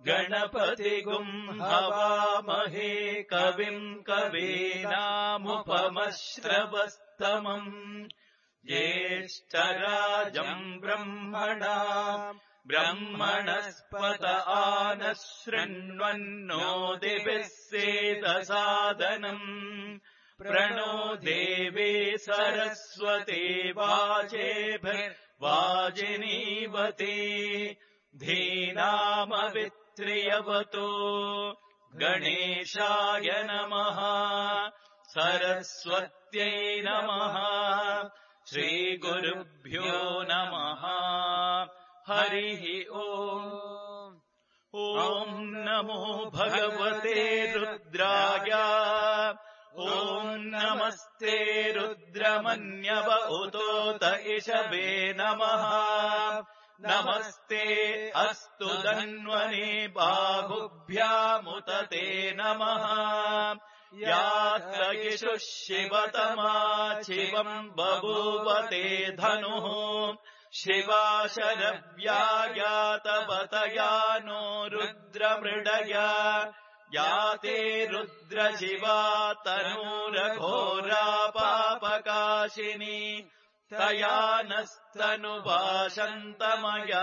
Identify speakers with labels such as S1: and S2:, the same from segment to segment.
S1: गणपतिगुम् हवामहे कविम् कवीनामुपमश्रवस्तमम् ज्येष्ठराजम् ब्रह्मणस्पत आनः शृण्वन्नोतिभिः सेदसादनम् प्रणो देवे सरस्वती वाजेभिर्वाजिनीवती धीनामवित्र्यवतो गणेशाय नमः सरस्वत्यै नमः श्रीगुरुभ्यो नमः हरिः ओम् ॐ नमो भगवते रुद्राय ॐ नमस्ते रुद्रमन्यव उतोत इषवे नमः नमस्ते अस्तु धन्वने बाहुभ्यामुत ते नमः यात्र इषुः शिवतमा शिवम् बभूवते धनुः शिवा शरव्यायातवतया नो रुद्रमृडया याते रुद्रशिवा तनूरघोरा पापकाशिनी तया नस्तनुभाषन्तमया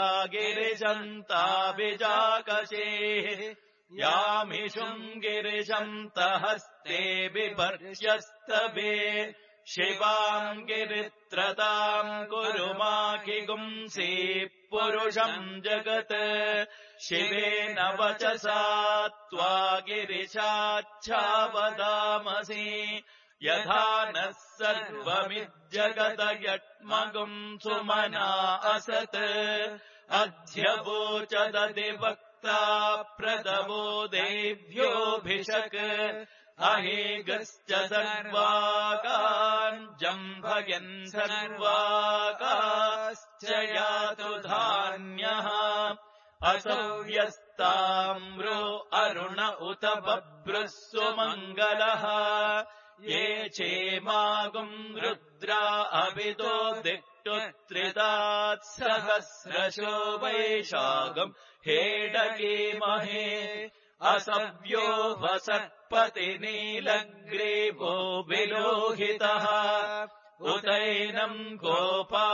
S1: गिरिशन्ताभिजाकशेः यामिषुम् गिरिशन्तहस्ते बिभर्ष्यस्तवे शिवाम् गिरित्रताम् कुरु माकिगुंसि पुरुषम् जगत् शिवेन वचसा त्वा गिरिशाच्छावदामसि यथा नः सर्वमिज्जगत यट्मगुम् सुमना असत् अध्यवोचदधिवक्ता प्रदवो देव्योऽभिषक् अहेगश्च सर्वाकान् जम्भयन् सर्वाकाश्च यातु धान्यः असव्यस्ताम्रो अरुण उत बभ्रुः सुमङ्गलः ये चेमागुम् रुद्रा अभितो दिक्टुत्रिदात् सहस्रशो वैशागम् हेडकेमहे असव्यो वसत्पतिनीलग्रीवो विलोहितः उतैनम् गोपा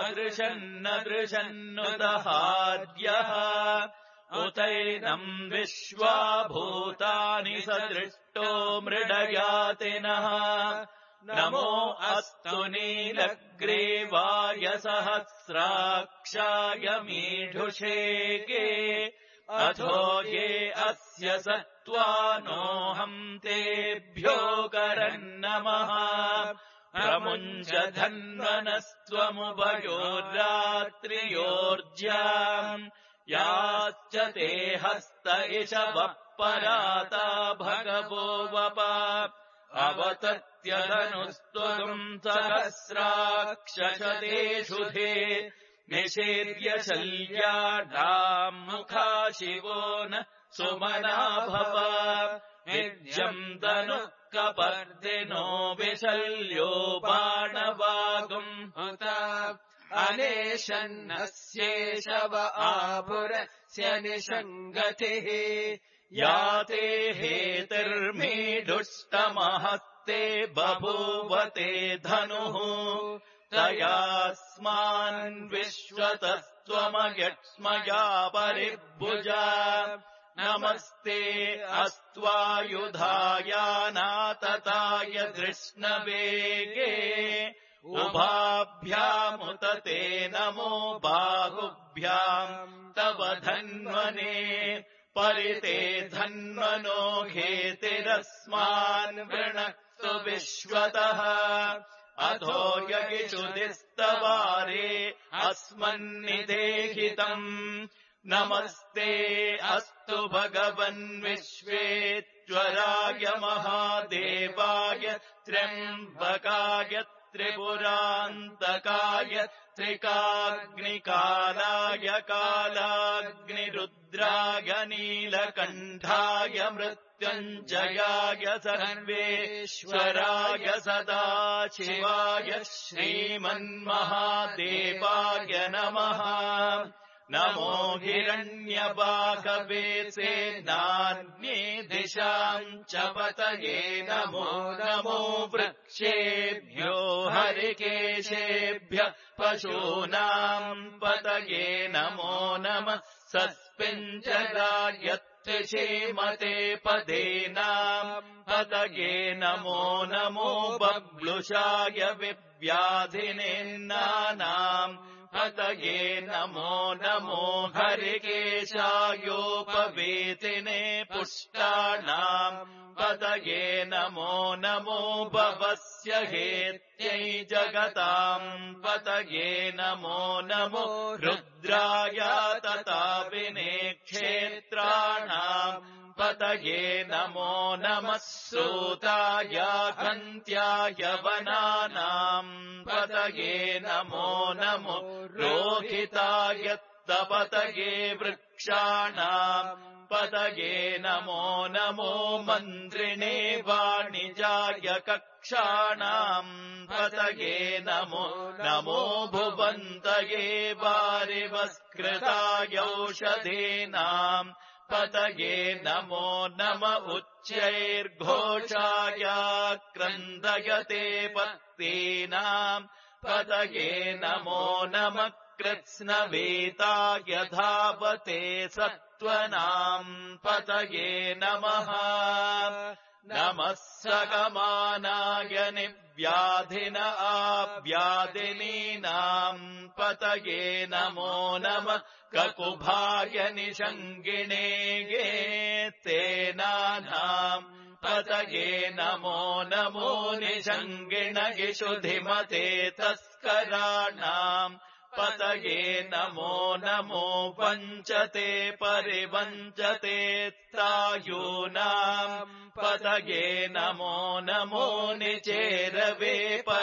S1: अदृशन्नदृशन्नुदहार्यः उतैनम् विश्वाभूतानि सदृष्टो मृडयातिनः नमो अस्तु नीलग्रीवाय सहस्राक्षाय मीढुषेके अथो ये अस्य सत्त्वानोऽहम् तेभ्यो करन्नमः प्रमुञ्च धन्वनस्त्वमुभयोर्रात्रियोर्ज्याम् याश्च ते हस्त इषवः पराता भगवो वप अवतत्यधनुस्त्वम् सहस्राक्षशतेषु धे निषेद्य शल्याढाम् मुखा शिवो न सुमना भव नित्यम् तनुः कपर्दिनो विशल्यो बाणवागुम् हुता अनेशन्नस्येषव आपुरस्य निषङ्गतिः याते हेतिर्मीढुष्टमहस्ते बभूवते धनुः तयास्मान् विश्वतस्त्वमयक्ष्मया परिभुजा नमस्ते अस्त्वायुधायानातताय कृष्णवेगे उभाभ्यामुत ते नमो बाहुभ्याम् तव धन्वने परिते धन्वनो घेतिरस्मान् वृणक्तु विश्वतः अधो यगिषुदिस्तवारे अस्मन्निदेहितम् नमस्ते अस्तु भगवन् विश्वेश्वराय महादेवाय त्र्यम्बकाय त्रिपुरान्तकाय त्रिकाग्निकालाय कालाग्निरुद्राय नीलकण्ठाय मृत्युञ्जयाय सर्वेश्वराय सदाशिवाय श्रीमन्महादेवाय नमः नमो हिरण्यबाहवे सेनान्ये दिशाम् च पतये नमो नमो वृक्षेभ्यो हरिकेशेभ्यः पशूनाम् पतये नमो नमः सस्मिञ्जराय श्रीमते पदेनाम् पतये नमो नमो बब्लुषाय विव्याधिनेन्नानाम् पतये नमो नमो हरिकेशायोपवेतिने पुष्टानाम् पतये नमो नमो भवस्य हेत्यै जगताम् पतये नमो नमो रुद्राय तताविने क्षेत्राणाम् पतये नमो नमः श्रोताय हन्त्याय वनानाम् पतये नमो नमो रोहिताय तपतये वृक्षाणाम् पतये नमो नमो मन्त्रिणे वाणिजाय कक्षाणाम् पतये नमो नमो भुवन्तये वारिवस्कृतायौषधीनाम् पतये नमो नम उच्चैर्घोषाय क्रन्दयते पत्तीनाम् पतये नमो नमः कृत्स्नवेताय धावते सत्त्वनाम् पतये नमः नमः सकमानाय निव्याधिन आव्याधिनीनाम् पतये नमो नमः ककुभाय निषङ्गिणे ये तेनानाम् पतये नमो नमो निषङ्गिण इषुधिमते तस्कराणाम् पतये नमो नमो वञ्चते परिवञ्चते त्रायूनाम् पतये नमो नमो निचेरवे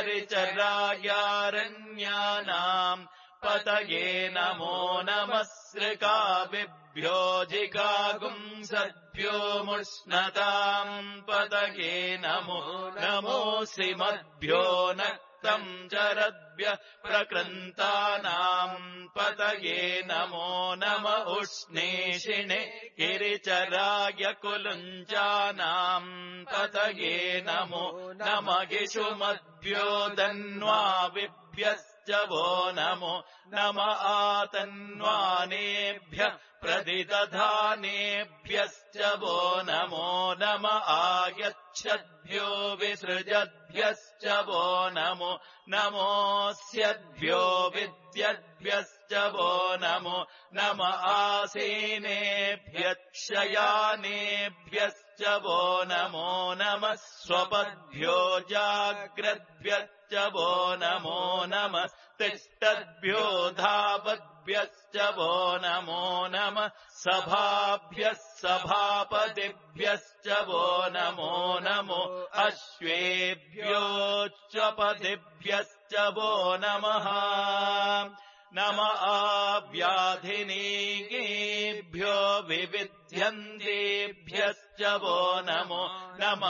S1: परिचरायारण्यानाम् पतये नमो नमः सृकाविभ्यो जिगागुंसद्भ्यो मुष्णताम् पतये नमो नमो श्रीमद्भ्यो नक्तम् चरद्भ्यः प्रकृन्तानाम् पतये नमो नम उष्णेशिने गिरिचराय कुलुञ्चानाम् पतये नमो नम गिषुमद्भ्यो दन्वाविभ्यश्च वो नमो नम आतन्वानेभ्यः प्रतिदधानेभ्यश्च वो नमो नम आयच्छद्भ्यो विसृजद्भ्यश्च वो नमो नमोऽस्यद्भ्यो विद्यद्भ्यश्च वो नमो नम आसीनेभ्यक्षयानेभ्यश्च वो नमो नमः स्वपद्भ्यो जाग्रद्भ्यश्च वो नमो नमः तिष्ठद्भ्यो धावद्भ्यश्च वो नमो नमः सभाभ्यः सभापतिभ्यश्च वो नमो नमो अश्वेभ्योच्चपतिभ्यश्च वो नमः नम आव्याधिनीकेभ्यो विविध्यन्तेभ्यश्च वो नमो नम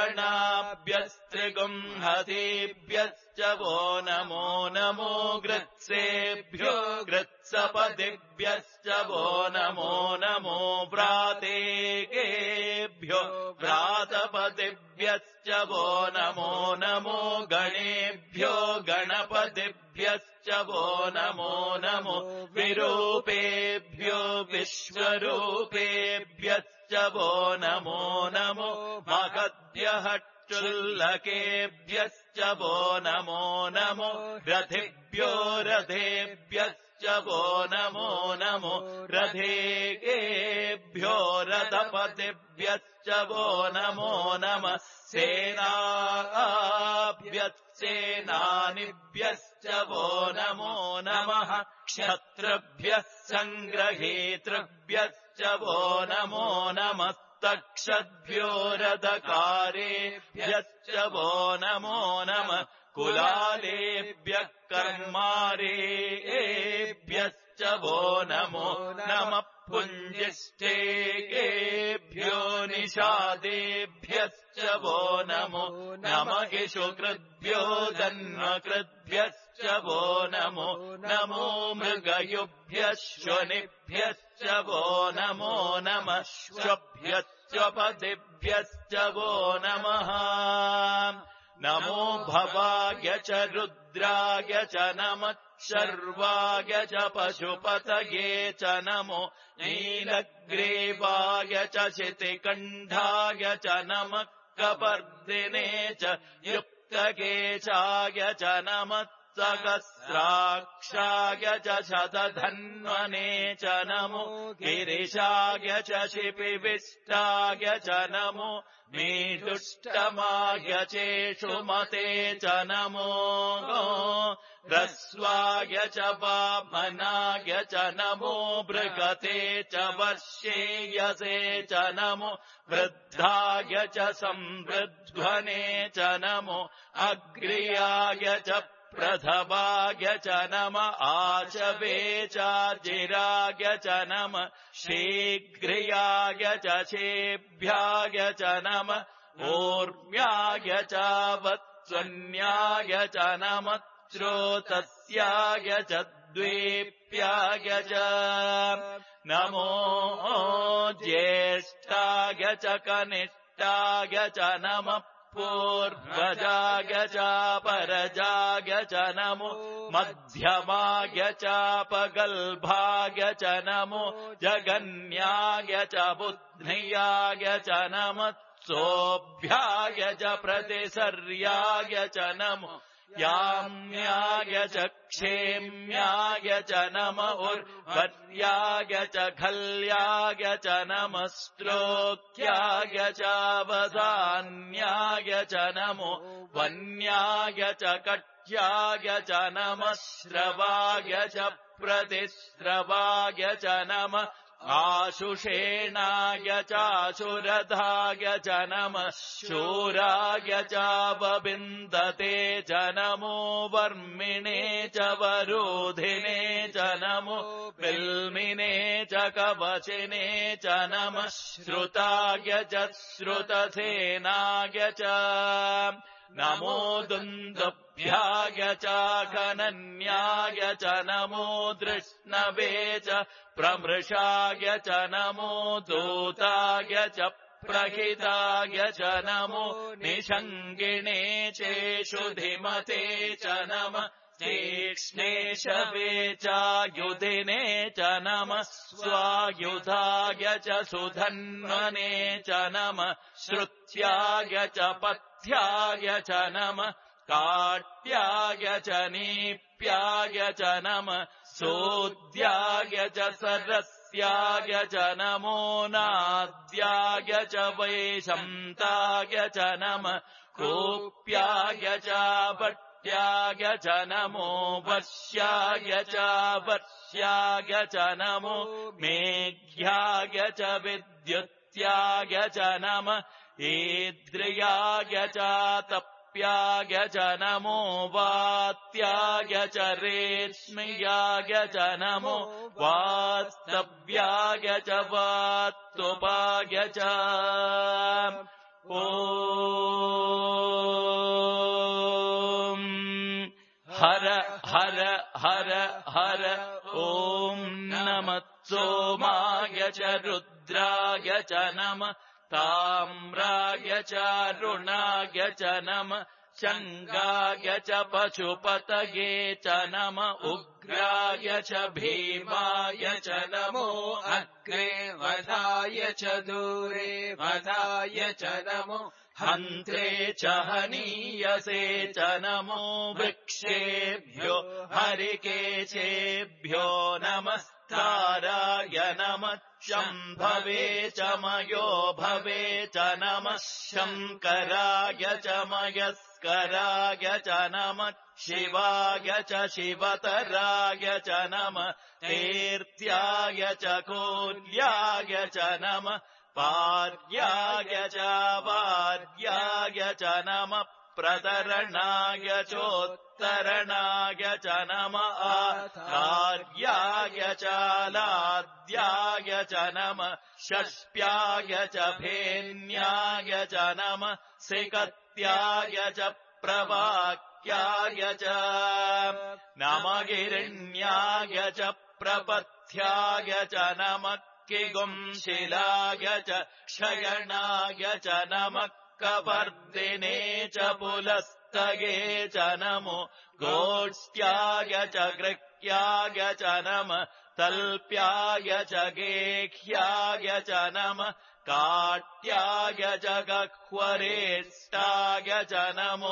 S1: उगणाभ्यस्त्रिगुंहतेभ्यश्च वो नमो नमो गृत्सेभ्यो गृत्सपतिभ्यश्च वो नमो नमो व्रातेकेभ्यो व्रातपतिभ्यश्च वो नमो नमो गणेभ्यो गणपतिभ्यश्च वो नमो नमो विरूपेभ्यो विश्वरूपेभ्यश्च वो नमो नमो महद्यहट्टुल्लकेभ्यश्च वो नमो नमो रथिभ्यो रथेभ्यश्च वो नमो नमो रथेभ्यो रथपतिभ्यश्च वो नमो नमः सेनाभ्यश्चेनानिभ्यश्च वो नमो नमः क्षत्रभ्यः सङ्ग्रहेतृभ्यश्च वो नमो नमः तक्षद्भ्यो रथकारेभ्यश्च वो नमो नमः कुलालेभ्यः कर्मारेभ्यश्च वो नमो नमः पुञ्जिष्ठेभ्यो निषादेभ्यश्च वो नमो नमः इषुकृद्भ्यो जन्मकृद्भ्यश्च वो नमो नमो मृगयुभ्यश्वनिभ्यश्च वो नमो नमः श्वभ्यश्चपतिभ्यश्च वो नमः नमो भवाय च रुद्राय च नमः शर्वाय च पशुपतये च नमो नीलग्रीवाय च शितिकण्ठाय च नमः कपर्दिने च युक्तकेशाय च नमः सहस्राक्षाय च शतधन्वने च नमो गिरिशाय च शिपिविष्टाय च नमो मीदुष्टमाय चेषुमते च नमो ह्रस्वाय च वामनाय च नमो बृहते च वर्षेयसे च नमो वृद्धाय च संवृध्वने च नमो अग्र्याय च प्रथवाय च नम आचवे चाजिराय च नम शीघ्रियाय च शेभ्याय च नम ऊर्म्याय च वत्सन्याय च नम श्रोतस्याय च द्वेप्याय च नमो ज्येष्ठाय च कनिष्ठाय च नम पूर्वजाय च परजाय च नमो मध्यमाय च पगल्भाय च नमो जगन्याय च बुद्ध्याय च नमः सोऽभ्याय च प्रतिसर्याय च नमो याम्याय च क्षेम्याय च नम उर्वर्याय च खल्याय च नमः श्लोक्याय च वदान्याय च नमो वन्याय च कट्याय च नमः श्रवाय च प्रतिश्रवाय च नमः आशुषेणाय चाशुरधाय च नमः शूराय च वविन्दते च नमो वर्मिणे च वरोधिने च नमो बिल्मिने च कवचिने च नमः श्रुताय च श्रुतसेनाय च नमो दुन्दुभ्याय च गणन्याय च नमो दृष्णवे च प्रमृषाय च नमो दूताय च प्रहिताय च नमो निषङ्गिणे चेषुधिमते च नमः तीक्ष्णेशवे चायुधिने च नमः स्वायुधाय च सुधन्वने च नमः श्रुत्याय च पथ्याय च नमः काट्याय च नीप्याय च नमः सोद्याय च सरस्याय च नमो नाद्याय च वैशन्ताय च नमः कोप्याय च भट्याय च नमो वश्याय च वर्ष्याय च नमो मेघ्याय च विद्युत्याय च नमः ईद्रियाय च तप्याय च नमो वात्याय च रेश्म्याय च नमो वास्तव्याय च वात्तुपाय च ॐ हर हर हर हर ॐ नमः सोमाय च रुद्राय च नमः ताम्राय च रुणाय च नमः शङ्गाय च पशुपतये च नमः उग्राय च भीमाय च नमो अग्रे वधाय च दूरे वधाय च नमो हन्त्रे च हनीयसे च नमो वृक्षेभ्यो हरिकेशेभ्यो नमस्काराय नमः शम्भवे च मयो भवे च नमः शङ्कराय च मयस्कराय च नमः शिवाय च शिवतराय च नमः तीर्थ्याय च कोल्याय च नमः पार्याय च वार्याय च नमः प्रतरणाय चोत्तरणाय च नमः आचार्याय च लाद्याय च नमः षष्प्याय च भेन्याय च नमः सिकत्याय च प्रवाक्याय कात्याय च नमगिरिण्याय च प्रपथ्याय च नमः किगुंशिलाय च क्षयणाय च नमः कपर्दिने च पुलस्तये च नमो गोष्ट्याय च गृह्याय च नमः तल्प्याय च गेह्याय च नमः काट्याय च गह्वरेष्टाय च नमो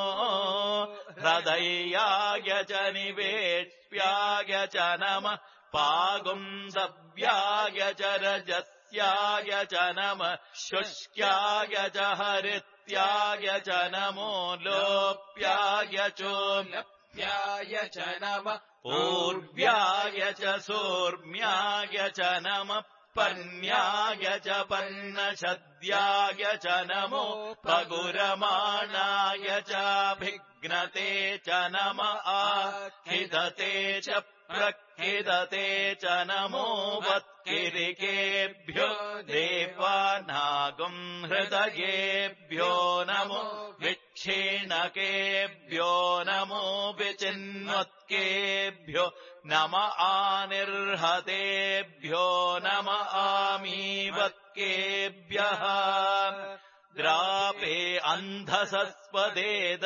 S1: हृदयाय च निवेश्याय च नमः पागुंसव्याय च रजस्याय च नमः शुष्क्याय च हरित्याय च नमो लोप्याय चोम्याय च नमः पूर्व्याय च सूर्म्याय च नमः पर्ण्याय च पर्णशद्याय च नमो पगुरमाणाय चाभिघ्नते च नमः आखिदते च प्रखिदते च नमो वत्किरिकेभ्यो देवानागुं हृदयेभ्यो नमो विक्षीणकेभ्यो नमो विचिन्वत्केभ्यो नम आनिर्हतेभ्यो नम आमीवत्केभ्यः द्रापे अन्धसस्पदे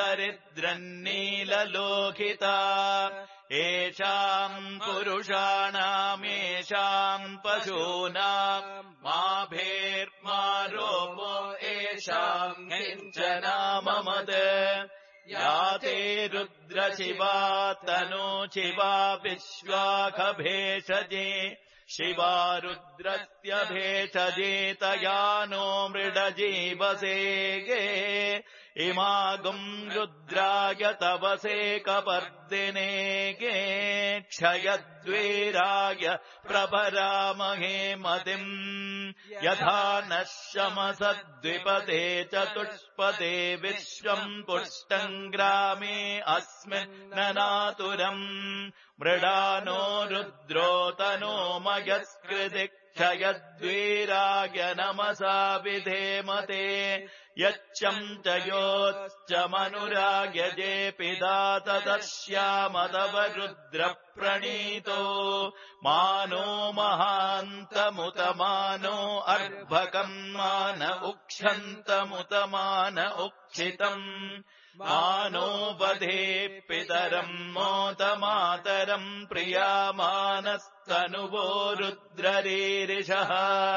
S1: दरिद्रन्नीललोकिता येषाम् पुरुषाणामेषाम् पशूनाम् माभेर्मा रोपो येषाम् किञ्चनाममद या ते रुद्रशिवा तनूशिवा विश्वाखभेषजे शिवा रुद्रस्य भेषजे तया नो मृडजीवसेगे इमागुम् रुद्राय तवसे कपर्दिने गे क्षयद्वीराय प्रभरामहे मतिम् यथा नः शमसद्विपदे चतुष्पदे विश्वम् पुष्टम् ग्रामे अस्मिन्ननातुरम् मृडानो रुद्रो तनो मयस्कृति क्षयद्वीराय नमसा विधेमते यच्चम् च योच्च मनुरायजे पिता तदश्यामतव रुद्रप्रणीतो मानो महान्तमुतमानो अर्भकम् मान उक्षन्तमुतमान उक्षितम् मानो वधे पितरम् मोतमातरम् प्रियामानस्तनुवो रुद्ररीरिषः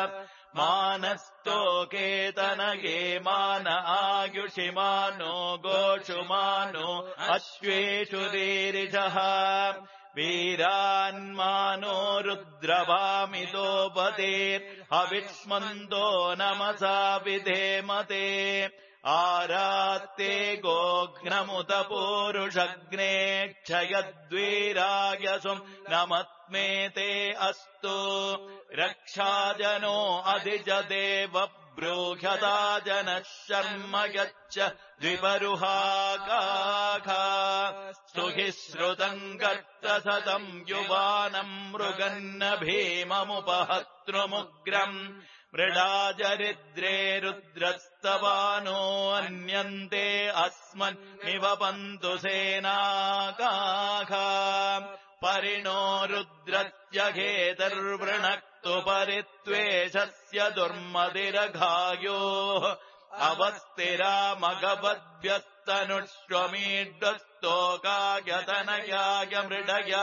S1: मानस्तोकेतनये मान आयुषि मानो गोषुमानो अश्वेषु रीरिषः वीरान्मानो रुद्रवामितो पतेर्हविष्मन्तो नमसा विधेमते आरात्ते गोघ्नमुत पूरुषग्ने क्षयद्वीराय सुम् नमत्मेते अस्तु रक्षाजनो अधिजदेव ब्रूह्यता जनः शर्म यच्च द्विपरुहाकाखा स्तुहि श्रुतम् कर्तसतम् युवानम् मृगन्न भीममुपहतृमुग्रम् मृडाजरिद्रे रुद्रस्तवानो अन्यन्ते अस्मन्निवपन्तु सेनाकाखा परिणो रुद्रत्यघेतर्वृणक्तु परित्वेषस्य दुर्मदिरघायोः अवस्तिरामगवद्भ्यस्तनुष्वमीड्वस्तोकायतनयाय मृडया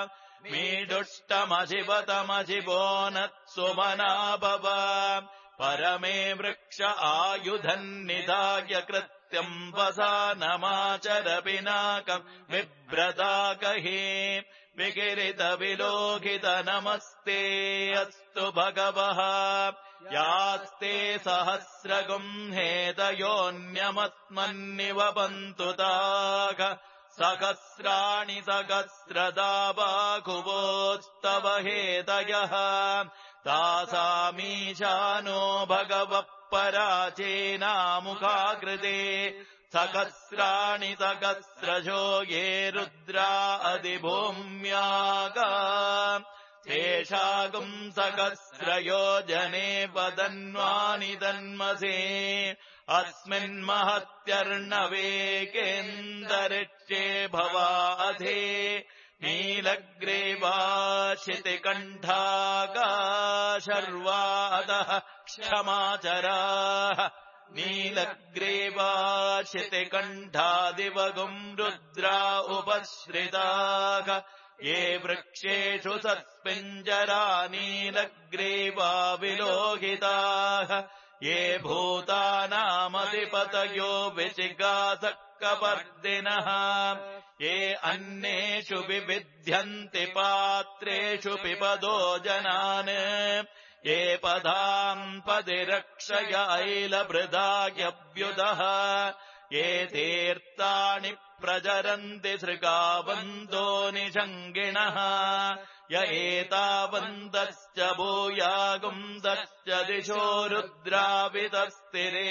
S1: मीडुष्टमशिवतमशिवोनत्सुमनाभव परमे वृक्ष आयुधन्निधाय कृत्यम् वसानमाचर पिनाकम् बिभ्रताकहि विकिरितविलोकित नमस्ते अस्तु भगवः यास्ते सहस्रगुंहेतयोऽन्यमस्मन्निवपन्तु ताः सहस्राणि सहस्रदा बाहुवोस्तव हेतयः तासामीशानो भगवः पराचेनामुखाकृते सहस्राणि सहस्रशो ये रुद्रा अधिभूम्यागा शेषागुम् सहस्रयोजने वदन्वानि तन्मसे अस्मिन्महत्यर्णवेकेन्दरिक्षे भवाधे नीलग्रीवाशितिकण्ठागाशर्वादः क्षमाचराः नीलग्रीवाशितिकण्ठादिवगुम् रुद्रा उपश्रिताः ये वृक्षेषु सत्पिञ्जरा नीलग्रीवा विलोहिताः ये भूतानामधिपतयो विचिगासक्कपर्दिनः ये अन्येषु विविध्यन्ति पात्रेषु पिबदो जनान् ये पदाम् पदिरक्षय ऐलभृदायव्युदः ये तीर्थानि प्रचरन्ति सृगावन्दो निषङ्गिणः य एतावन्तश्च भूयागुंसश्च दिशो रुद्रावितस्तिरे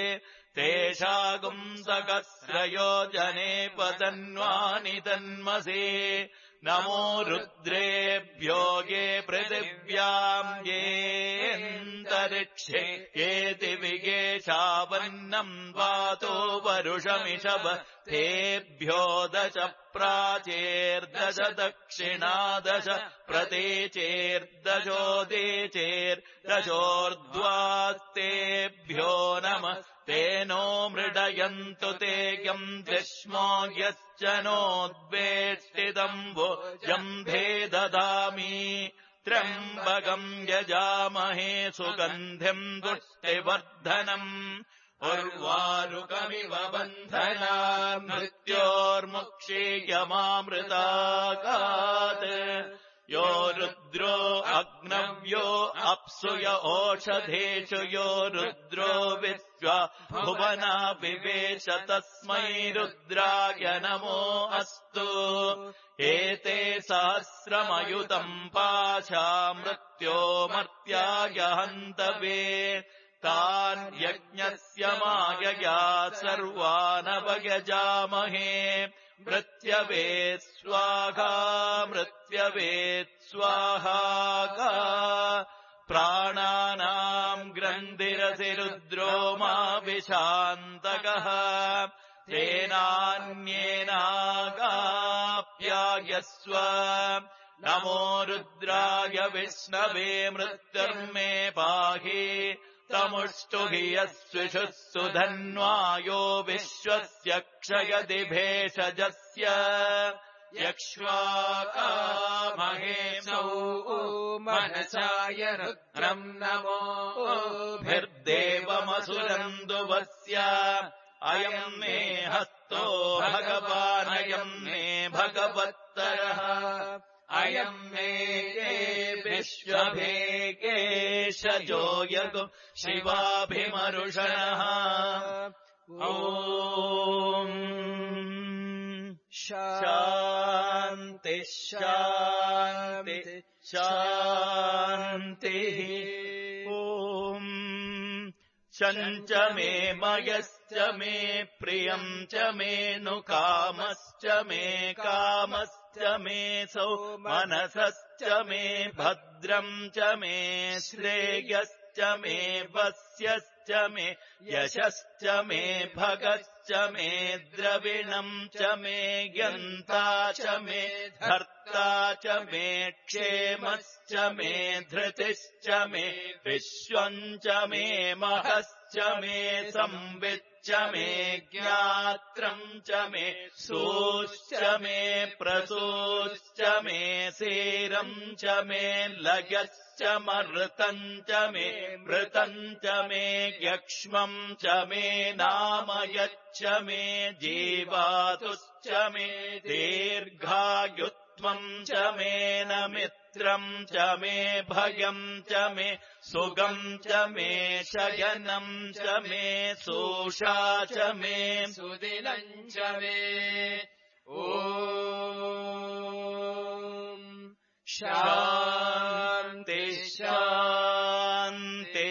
S1: तेषागुंसकस्रयो जने पतन्वानि तन्मसि नमो रुद्रेभ्यो ये पृथिव्याम् येऽन्तरिक्षे येति विगेशावन्नम् वातो वरुषमिषव तेभ्यो दश प्राचेर्दश दक्षिणादश प्रतीचेर्दशोदीचेर्दशोर्ध्वास्तेभ्यो नमः तेनो मृडयन्तु ते यम् दृश्मो यश्च नोद्वेष्टितम् जम्भे ददामि त्र्यम्बकम् यजामहे सुगन्धिम् पुष्टिवर्धनम् उर्वारुकमिव बन्धना मृत्योर्मुक्षीयमामृतागात् यो रुद्रो अग्नव्यो अप्सुय ओषधेषु यो रुद्रो विश्वा भुवना विवेश तस्मै रुद्राय नमो अस्तु एते सहस्रमयुतम् पाशा मृत्यो मर्त्याय हन्तवे तान् यज्ञस्य मायया सर्वानवयजामहे मृत्यवे स्वाहा मृत्यवे स्वाहा प्राणानाम् ग्रन्थिरसि रुद्रो मा विशान्तकः तेनान्येनागाप्यायस्व नमो रुद्राय विष्णवे मृत्युर्मे पाहि तमुष्टुहि यस्विषुः सुधन्वायो विश्वस्य क्षयति भेषजस्य यक्ष्वाकामहेशौ मनसाय रुद्रम् नमो भिर्देवमसुरम् दुवस्य अयम् मे हस्तो भगवानयम् मे भगवत्तरः अयम् मे विश्वभेकेशजो यगो शिवाभिमरुषणः ॐ शान्ति शान्ति शान्तिः ॐ शञ्च मे मयश्च मे प्रियम् च मे नु कामश्च मे कामश्च मे सौ मनसश्च मे भद्रम् च मे श्रेयश्च मे वस्यश्च मे यशश्च मे भगश्च मे द्रविणम् च मे यन्ता च मे धर्ता च मे क्षेमश्च मे धृतिश्च मे विश्वम् च मे महश्च मे संविच्च मे ज्ञात्रम् च मे सूश्च मे प्रसूश्च मे सीरम् च मे लयश्च मर्तम् च मे मृतम् च मे यक्ष्मम् च मे नामयच्च मे जीवातुश्च मे दीर्घायुत्वम् च मे नमित्रम् च मे भयम् च मे सुगम् च मे शयनम् च मे सोषा च मे सुदिनम् च मे ॐ शान्ति शान्ति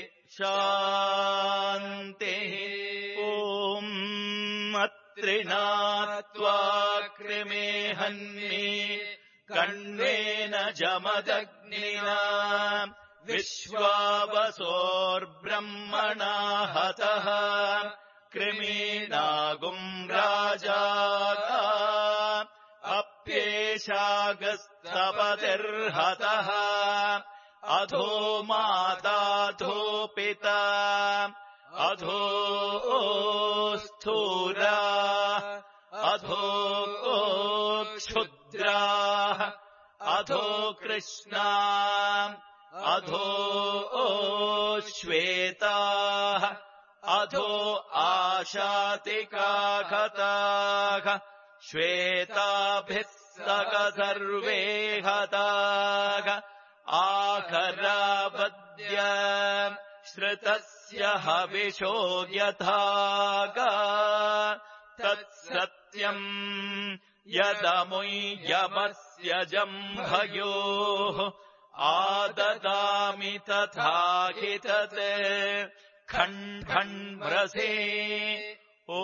S1: शान्तिः ॐ अत्रिनात्वा कृमे हन्मि कण्वेन जमदग्निना विश्वावसोर्ब्रह्मणा हतः कृमीनागुम् राजा अप्येषागस्तपतिर्हतः अधो माताधो पिता अधो स्थूरा अधो क्षुद्राः अधो कृष्णा अधो श्वेताः अधो आशातिकाहताः श्वेताभिः सक सर्वे हताः आकरावद्य श्रुतस्य हविषो यथागा तत्सत्यम् यदमुय्यमस्य जम्भयोः आददामि तथा हि तत् खण्ड्खण्ड्म्रसे ॐ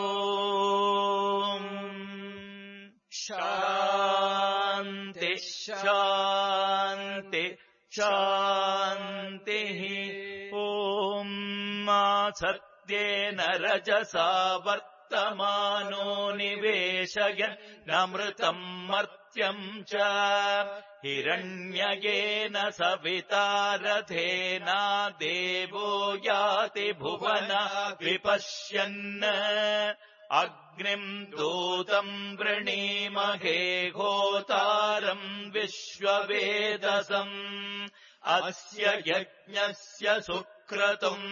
S1: शान्ति शान्ति शान्तिः ॐ सत्येन रजसा वर्तमानो निवेशयन् नमृतम् मर्त्यम् च हिरण्ययेन सविता रथेना देवो याति भुवना विपश्यन् अग्निम् दूतम् वृणीमहे होतारम् विश्ववेदसम् अस्य यज्ञस्य सुक्रतुम्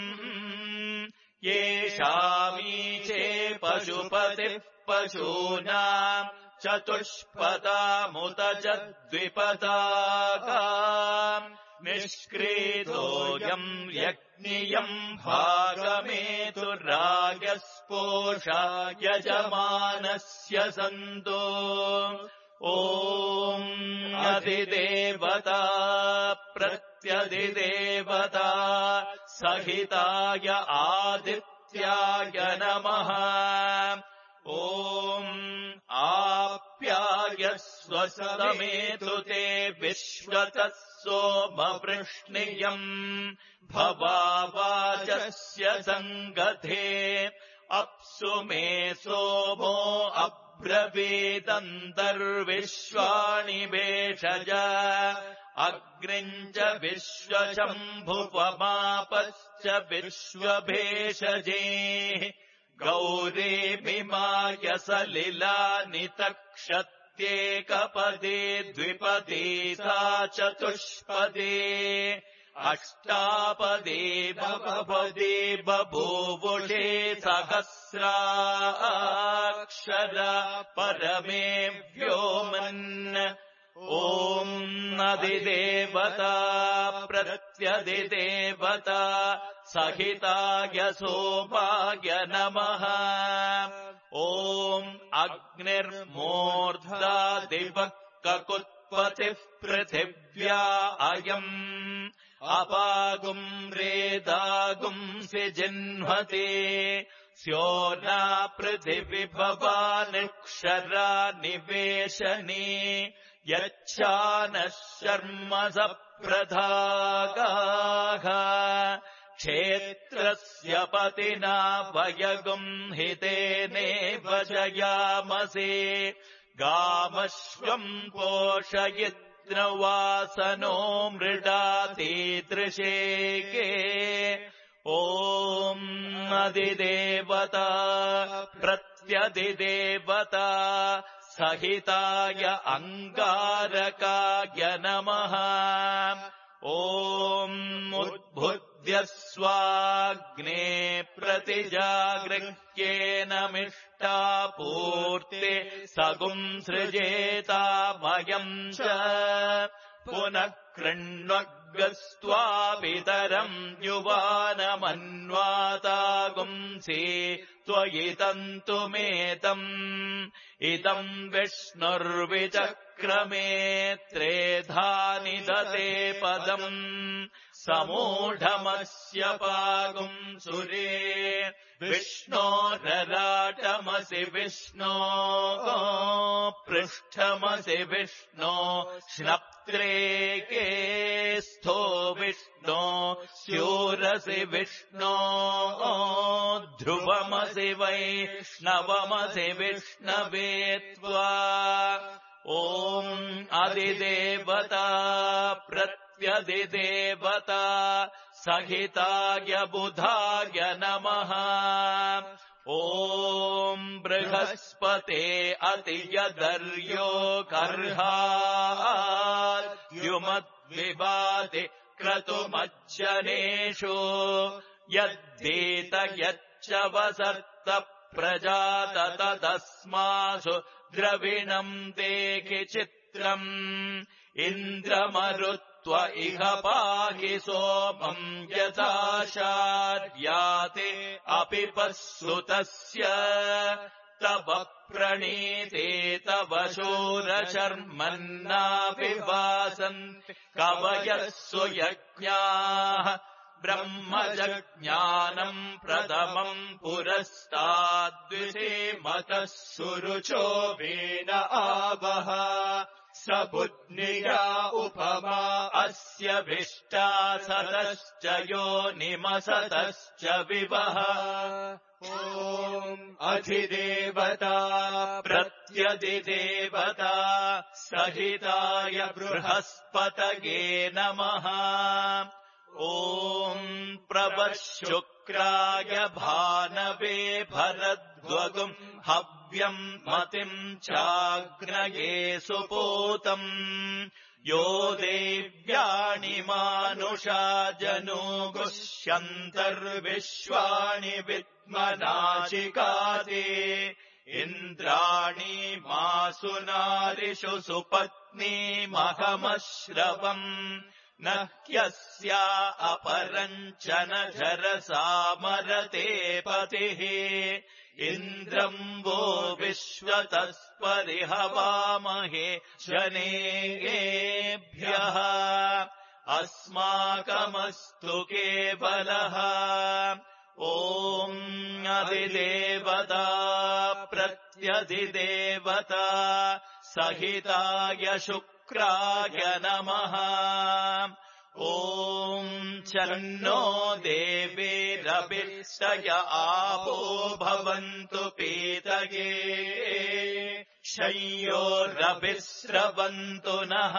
S1: येषामीचे पशुपतिः पशूनाम् चतुष्पदामुत च द्विपदाकाम् निष्क्रीतोऽयम् यज्ञियम् भागमेतु राजस्पोषा यजमानस्य सन्तो ॐ अधिदेवता प्रत्यधिदेवता सहिताय आदित्याय नमः ॐ आप्यायस्व समेतु ते विश्वतः सोमवृष्णियम् भवावाचस्य सङ्गते अप्सु मे सोमो अब्रवीदन्तर्विश्वाणि भेषज अग्निम् च विश्वशम्भुवमापश्च विश्वभेषजे गौरीमिमाय सलिलानि तक्षत्येकपदे द्विपदे सा चतुष्पदे अष्टापदे नवपदे बभूवुषे सहस्राक्षरा परमे व्योमन् ॐ अधिदेवता प्रत्यधिदेवता सहिताय सोमाय नमः ॐ अग्निर्मूर्धा ककुत्पतिः पृथिव्या अयम् अपागुम् रेदागुंसि जिह्वते स्योना पृथिविभवानिक्षरा निवेशने यच्छानः शर्म सप्रधागाः क्षेत्रस्य पतिना वयगुम् हितेनेव जयामसे गामश्वम् पोषयित्रवासनो मृडातीदृशेके ॐ अधिदेवता प्रत्यधिदेवता सहिताय अङ्गारकाय नमः ॐ उद्भुद्य स्वाग्ने प्रतिजागृह्येन मिष्टापूर्ते सगुम् सृजेतामयम् च पुनः कृण्वग्स्त्वापितरम् युवानमन्वातागुंसि त्वयि तन्तुमेतम् इदम् विष्णुर्विचक्रमे त्रेधानि दते पदम् समूढमस्य पागुम् सुरे विष्णोरराटमसि विष्णो पृष्ठमसि विष्णो श्नप्त्रेके स्थो विष्णो स्यूरसि विष्णो ध्रुवमसि वैष्णवमसि विष्णवे त्वा ॐ अधिदेवता प्रत्यधिदेवता सहिताय बुधाय नमः ॐ बृहस्पते अतियदर्यो कर्हाद्युमद्विवाति क्रतुमज्जनेषु यद्देत यच्च वसर्त प्रजात तदस्मासु द्रविणम् देहि चित्रम् इन्द्रमरुत्व इह पाहि सोमम् यथाशार्याते अपि पस्सुतस्य तव प्रणीते तव शूरशर्मन्नाभिवासन्ति कवयः सुयज्ञाः ब्रह्मजज्ञानम् प्रथमम् पुरस्ताद्विषेमतः सुरुचो वेन आवह स बुद्निया उपमा अस्य विष्टा सतश्च योनिमसतश्च विवह ॐ अधिदेवता प्रत्यधिदेवता सहिताय बृहस्पतये नमः ॐ प्रवशुक्राय भानवे भरद्वगुम् हव्यम् मतिम् चाग्नये सुपूतम् यो देव्याणि मानुषा जनूगुष्यन्तर्विश्वाणि विद्मनाशिकाते इन्द्राणि मासुनारिषु सुपत्नीमहमश्रवम् न ह्यस्या अपरञ्चन झरसामरते पतिः इन्द्रम् वो विश्वतस्परिहवामहे शनेभ्यः अस्माकमस्तु केवलः ॐ अधिदेवता प्रत्यधिदेवता सहिताय शुक्राय नमः ॐ चन्नो देवीरभिष्टय आपो भवन्तु पीतये शय्योरभिस्रवन्तु नः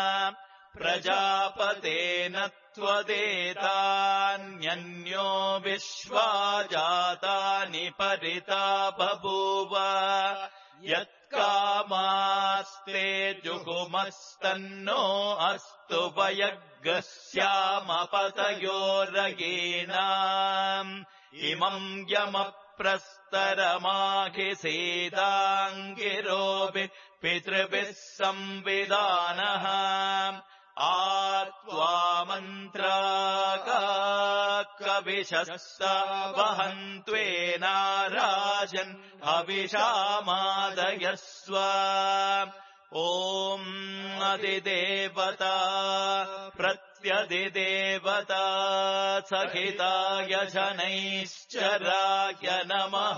S1: प्रजापतेन त्वदेतान्यन्यो विश्वा जातानि परिता बभूव यत्कामास्ते जुहुमस्तन्नो अस्तु वयग्स्यामपतयोरगेनाम् इमम् यमप्रस्तरमाघिसेदाङ्गिरोभिः पितृभिः संविधानः आत्वा मन्त्राकविशस्ता वहन्त्वेनाराजन् हविषामादयस्व ॐ अधिदेवता प्रत्यधिदेवता सहिताय शनैश्चराय नमः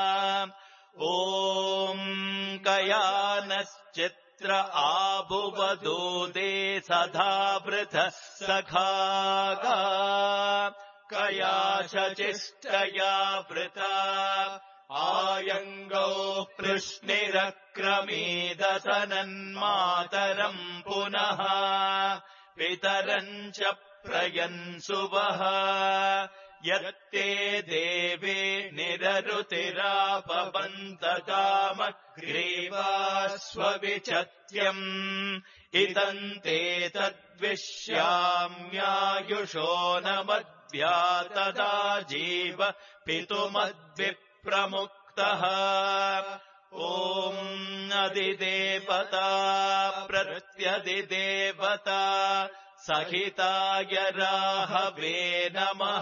S1: ॐ कयानश्चित्र आभुवदूदे सधावृतः सखागा कया शचिष्टया वृता आयङ्गौ कृष्णिरक्रमीदसनन्मातरम् पुनः पितरम् च प्रयन्सुवः यत्ते देवे निररुतिरापवन्तकामग्रीवास्वविचत्यम् इदम् ते तद्विश्याम्यायुषो न मद्व्या तदा जीव पितुमद्विप्रमुक्तः ॐ अधिदेवता प्रत्यधिदेवता सहिताय राहवे नमः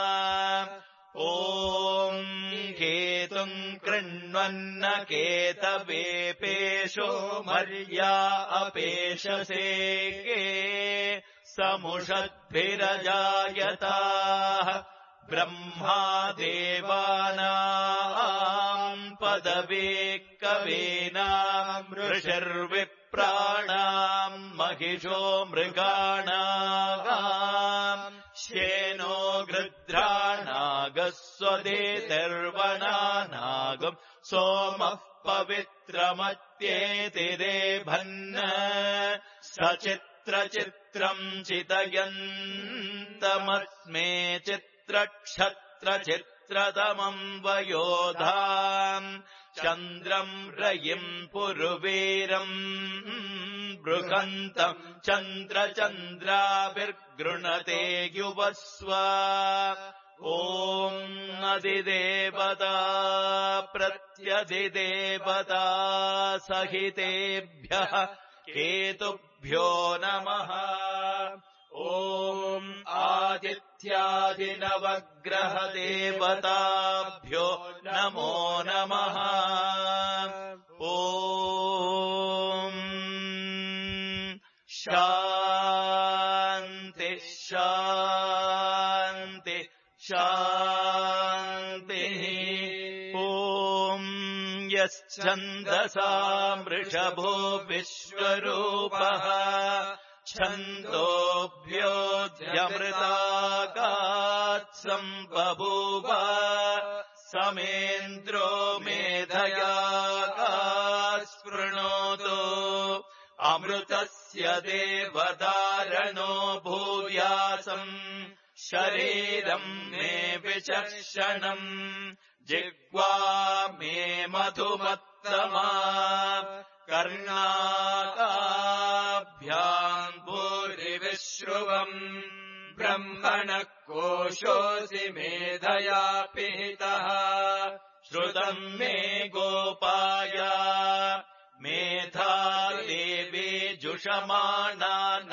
S1: ॐ केतुम् कृण्वन्न केतवेपेशो मर्या अपेशसे समुषद्भिरजायताः ब्रह्मा देवानाम् पदवे कवीनाम् ऋषिर्विप्राणाम् महिषो मृगाणाम् श्येनो गृध्राणागः स्वदेतिर्वनानागम् सोमः पवित्रमत्येति रेभन् सचित्रचित्रम् चितयन्तमस्मे चित्रक्षत्रचित्रतमम् वयोधाम् चन्द्रम् रयिम् पुरुवीरम् बृहन्तम् चन्द्रचन्द्राभिर्गृणते युवस्व ॐ अधिदेवता प्रत्यधिदेवता सहितेभ्यः केतुभ्यो नमः ॐ आदित्यादिनवग्रहदेवताभ्यो नमो नमः ॐ शान्ति शान्ति शान्तिः ॐ यश्छन्दसा वृषभो विश्वरूपः छन्दोभ्योऽध्यमृतागात् सम्बभूव समेन्द्रो मेधयागात् स्पृणोतु अमृतस्य देवदारणो भूयासम् शरीरम् मे विचर्षणम् जिह्वा मे मधुमत्तमा कर्णाकाभ्याम् भूरिविश्रुवम् ब्रह्मणः कोशोऽसि मेधया पिहितः श्रुतम् मे गोपाय मेधा देवी जुषमाणा न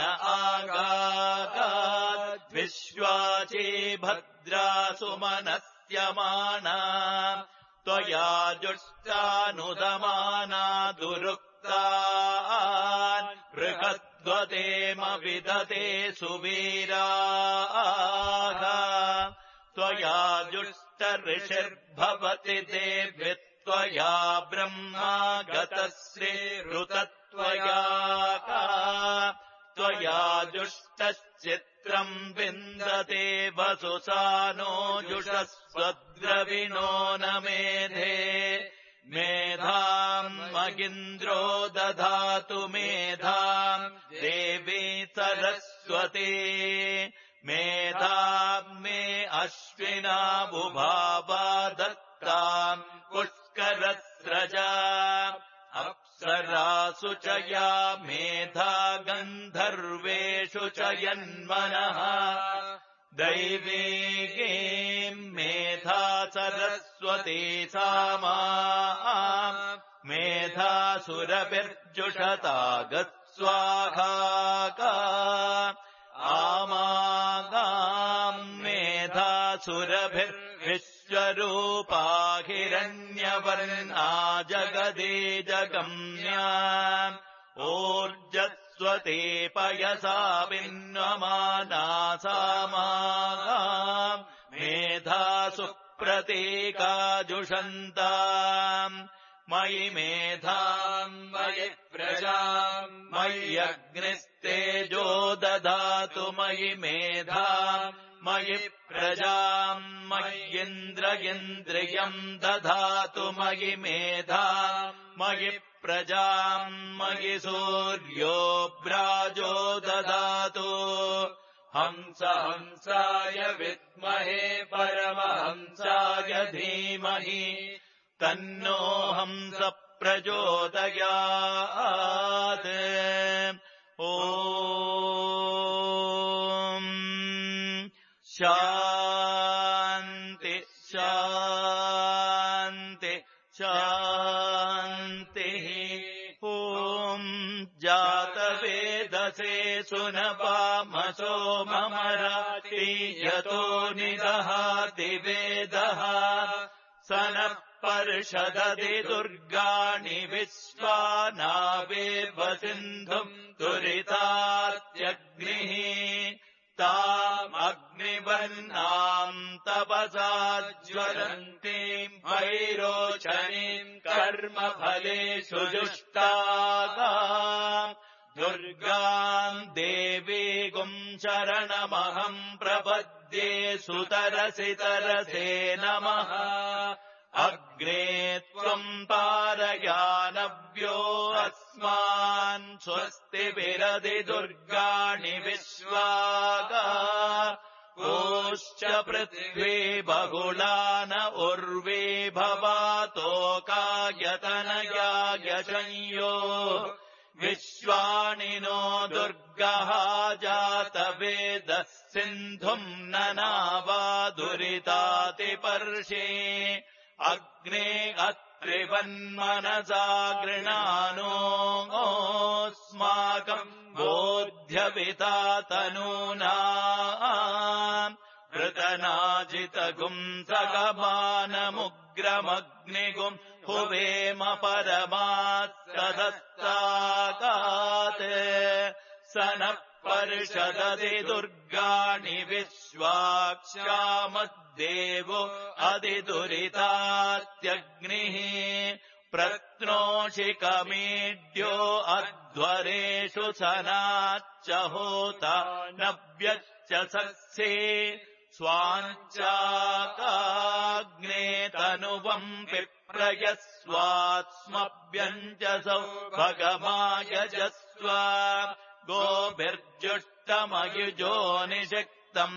S1: आगात् विश्वाची भद्रा सुमनस्यमाना त्वया जुष्टानुदमाना दुरुक्तान् बृहद्वतेम विदते सुवीराः त्वया जुष्टऋषिर्भवति देव्य त्वया ब्रह्मा गतश्रीरुतत्वया त्वया जुष्टश्चित्रम् विन्दते वसुसानो जुषस्वद्रविणो न मेधे मेधाम् मगिन्द्रो दधातु मेधाम् देवी सरस्वती मेधाम् मे अश्विना बुभावा दत्ताम् पुष्करस्रजा अप्सरासु च या मेधा गन्धर्वेषु च यन्मनः दैवीम् मेधा सरस्वती सामा मेधासुरभिर्जुषतागस्वाहा आमागाम् मेधासुरभिर्विश्वरूपा हिरण्यवर्णा जगदीजगम्या ऊर्जस्वती पयसा विन्वमाना सामागाम् मेधासु प्रतीकाजुषन्ताम् मयि मेधाम् मयि प्रजाम् मय्यग्निस्तेजो ददातु मयि मेधाम् मयि प्रजाम् मय्येन्द्रियम् दधातु मयि मेधाम् मयि प्रजाम् मयि सूर्यो व्राजो ददातु हंसाय विद्महे परमहंसाय धीमहि तन्नो हंस प्रचोदयात् ॐ शान्ति शान्ति शान्तिः ॐ जातवेदसे सुनपामसो ममराति यतो निदहाति वेदः स नः पर्षदति दुर्गाणि विश्वानावेव सिन्धुम् दुरितात्यग्निः तामग्निवर्णाम् तपसा ज्वलन्तीम् वैरोचनीम् कर्मफलेषु जुष्टागाम् दुर्गाम् देवीगुम् शरणमहम् प्रपद्ये सुतरसि तरसे नमः अग्ने त्वम् तारयानव्यो अस्मान् स्वस्ति विरदि दुर्गाणि विश्वागा ओश्च पृथ्वी बहुलान उर्वी भवातोकायतनयायशंयो विश्वानि नो दुर्गः जातवेदः सिन्धुम् ननावादुरितातिपर्षे अग्ने अत्रिवन्मनसा गृणानोऽस्माकम् बोध्यविता तनूनाम् वृतनाजितगुम् सगमानमुग्रमग्निगुम् हुवेम परमात्तदस्ताकात् स नः परिषदति दुर्गाणि विश्वाक्ष्यामद्देवो अधिदुरितात्यग्निः प्रत्नोषिकमीड्यो अध्वरेषु सनाच्च होता नव्यश्च सत्से स्वाञ्चाकाग्ने तनुवम् पिप्रयस्वात्स्मभ्यञ्जसौ भगमायजस्व गोभिर्जुष्टमयुजो निषिक्तम्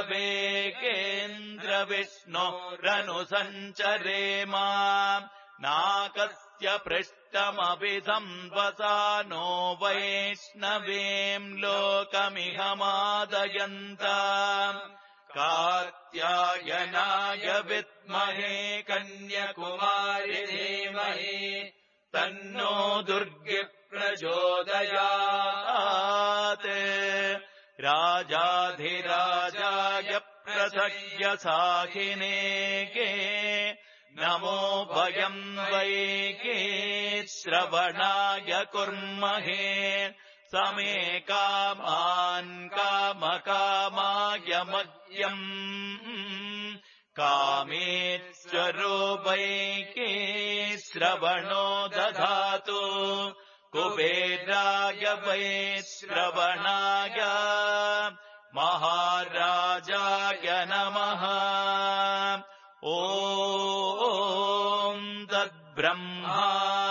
S1: तवेकेन्द्रविष्णोरनुसञ्चरेमा नाकस्य पृष्ठमपि संवसा नो वैष्णवीम् लोकमिहमादयन्ता कात्यायनाय विद्महे कन्यकुमारि धीमहि तन्नो दुर्गे प्रचोदयात् राजाधिराजाय प्रसह्य साखिनेके नमो वयम् वैके श्रवणाय कुर्महे समे कामान् कामकामाय मह्यम् कामेश्वरो वैके श्रवणो दधातु कुबेराय वै श्रवणाय महाराजाय नमः ॐ तद्ब्रह्मा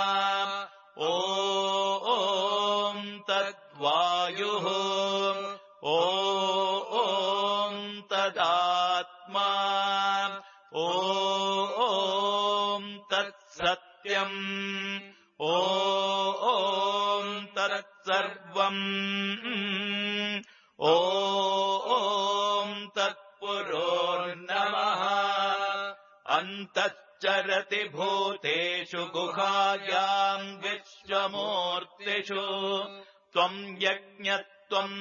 S1: ॐ तद्वायुः ॐ तदात्मा ॐ तत्सत्यम् ॐ तत्सर्वम् ॐ तत्पुरोर्नमः अन्तश्चरति भूतेषु गुहायाम् विश्वमूर्तिषु त्वम् यज्ञत्वम्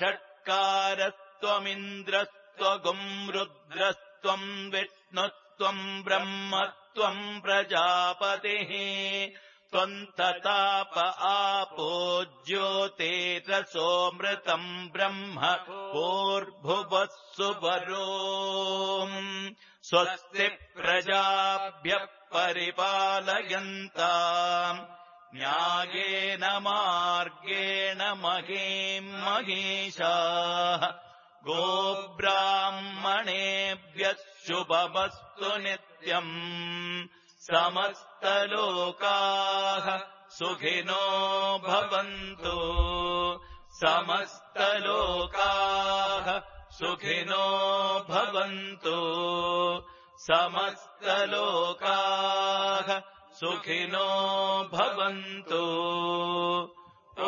S1: वषट्कारस्त्वमिन्द्रस्त्वगुम् रुद्रस्त्वम् विष्णुत्वम् ब्रह्मत्वम् प्रजापतिः त्वम् तताप आपो ज्योतिरसोऽमृतम् ब्रह्म भूर्भुवः सुवरो स्वस्ति प्रजाभ्यः परिपालयन्ताम् न्यायेन मार्गेण महीम् महिषाः गोब्राह्मणेभ्यः शुभमस्तु नित्यम् समस्तलोकाः सुखिनो भवन्तु समस्तलोकाः सुखिनो भवन्तु समस्तलोकाः सुखिनो भवन्तु ॐ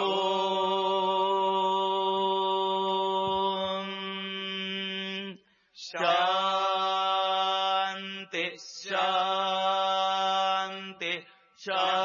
S1: शान्ति शान्ति शान्ति